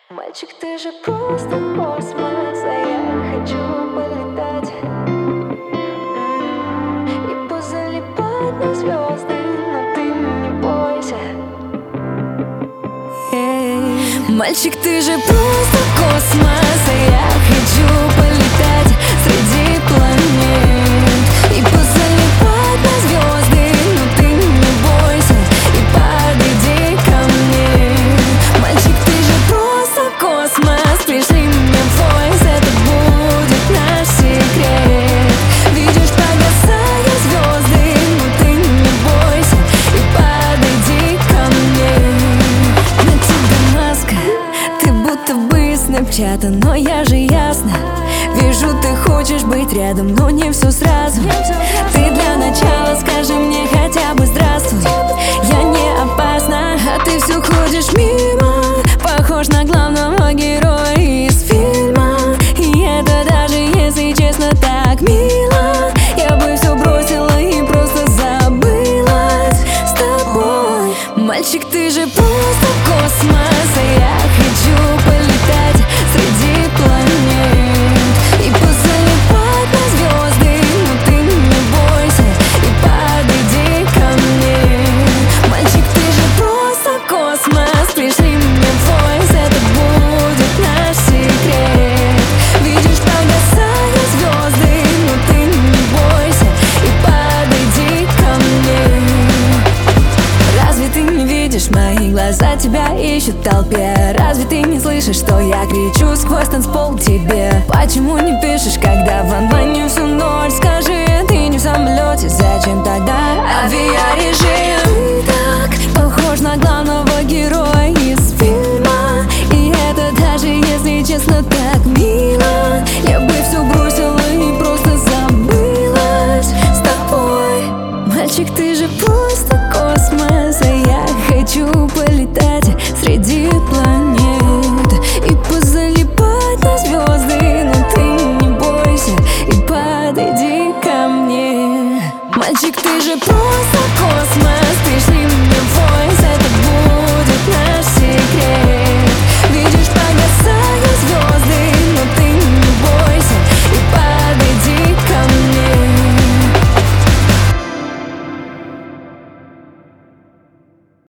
Мальчик, ты же просто космос, а я хочу полетать и позалипать на звезды, но ты не бойся. Мальчик, ты же просто космос, а я хочу полетать среди планет и позалипать на звезды, но ты не бойся и подойди ко мне. Мальчик, ты же просто космос, пришли мне войс, это будет наш секрет. Видишь, погасая звезды, но ты не бойся и подойди ко мне. На тебе маска, ты будто бы из снэпчата, но я же ясно вижу, ты хочешь быть рядом, но не все сразу. Ты для начала скажи мне хотя бы здравствуй. Я не опасна, а ты все ходишь мимо. Похож на главного героя из фильма, и это даже, если честно, так мило. Я бы все бросила и просто забылась с тобой. Мальчик, ты же просто космос, а я хочу полетать среди планет и позалипать на звезды, но ты не бойся и подойди ко мне. Мальчик, ты же просто космос, пришли мне войс, это будет наш секрет. Видишь, погасая звезды, но ты не бойся и подойди ко мне. Разве ты не видишь, мои глаза тебя ищут в толпе? Разве ты не слышишь, что я кричу сквозь танцпол тебе? Почему не пишешь, когда в онлайне всю ночь? Скажи, ты не в самолете, зачем тогда авиарежим? Ты так похож на главного героя из фильма, и это даже, если честно, так мило. Я бы все бросила и просто забылась с тобой. Мальчик, ты же просто космос, а я хочу полетать среди планет и позалипать на звезды, но ты не бойся и подойди ко мне. Мальчик, ты же просто космос, пришли